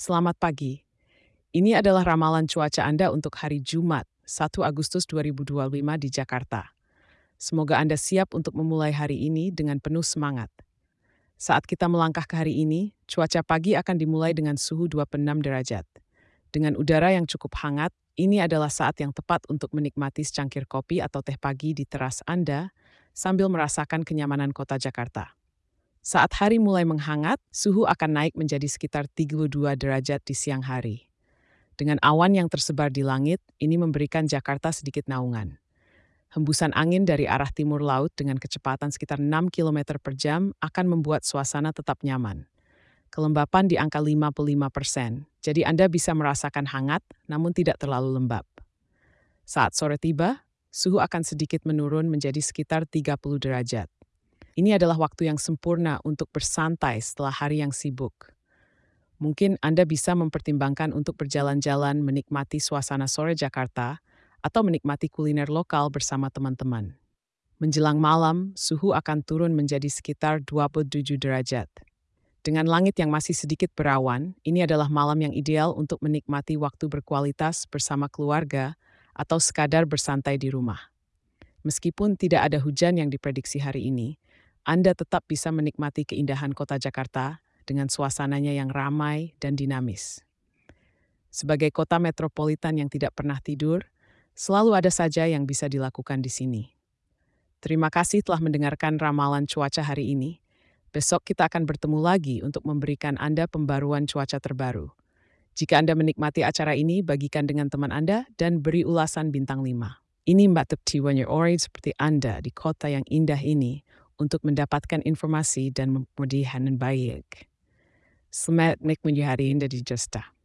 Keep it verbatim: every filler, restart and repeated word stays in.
Selamat pagi. Ini adalah ramalan cuaca Anda untuk hari Jumat, satu Agustus dua ribu dua puluh lima di Jakarta. Semoga Anda siap untuk memulai hari ini dengan penuh semangat. Saat kita melangkah ke hari ini, cuaca pagi akan dimulai dengan suhu dua puluh enam derajat. Dengan udara yang cukup hangat, ini adalah saat yang tepat untuk menikmati secangkir kopi atau teh pagi di teras Anda sambil merasakan kenyamanan kota Jakarta. Saat hari mulai menghangat, suhu akan naik menjadi sekitar tiga puluh dua derajat di siang hari. Dengan awan yang tersebar di langit, ini memberikan Jakarta sedikit naungan. Hembusan angin dari arah timur laut dengan kecepatan sekitar enam kilometer per jam akan membuat suasana tetap nyaman. Kelembapan di angka lima puluh lima persen, jadi Anda bisa merasakan hangat namun tidak terlalu lembab. Saat sore tiba, suhu akan sedikit menurun menjadi sekitar tiga puluh derajat. Ini adalah waktu yang sempurna untuk bersantai setelah hari yang sibuk. Mungkin Anda bisa mempertimbangkan untuk berjalan-jalan menikmati suasana sore Jakarta atau menikmati kuliner lokal bersama teman-teman. Menjelang malam, suhu akan turun menjadi sekitar dua puluh tujuh derajat. Dengan langit yang masih sedikit berawan, ini adalah malam yang ideal untuk menikmati waktu berkualitas bersama keluarga atau sekadar bersantai di rumah. Meskipun tidak ada hujan yang diprediksi hari ini, Anda tetap bisa menikmati keindahan kota Jakarta dengan suasananya yang ramai dan dinamis. Sebagai kota metropolitan yang tidak pernah tidur, selalu ada saja yang bisa dilakukan di sini. Terima kasih telah mendengarkan ramalan cuaca hari ini. Besok kita akan bertemu lagi untuk memberikan Anda pembaruan cuaca terbaru. Jika Anda menikmati acara ini, bagikan dengan teman Anda dan beri ulasan bintang lima. Ini Mbak Tepti Wanyer seperti Anda di kota yang indah ini untuk mendapatkan informasi dan pemilihan yang baik. Selamat menikmati hari Anda di Jakarta.